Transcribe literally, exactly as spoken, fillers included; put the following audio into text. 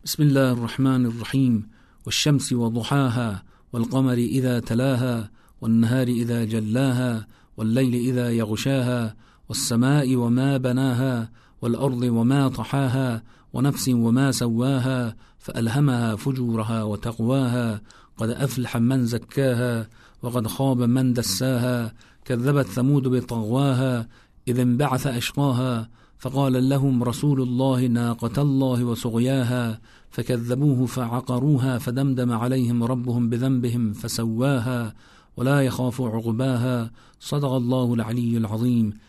بسم الله الرحمن الرحيم. والشمس وضحاها والقمر إذا تلاها والنهار إذا جلاها والليل إذا يغشاها والسماء وما بناها والأرض وما طحاها ونفس وما سواها فألهمها فجورها وتقواها قد أفلح من زكاها وقد خاب من دساها كذبت ثمود بطغواها إذ انبعث أشقاها فقال لهم رسول الله ناقة الله وسقياها فكذبوه فعقروها فدمدم عليهم ربهم بذنبهم فسواها ولا يخاف عقباها. صدق الله العلي العظيم.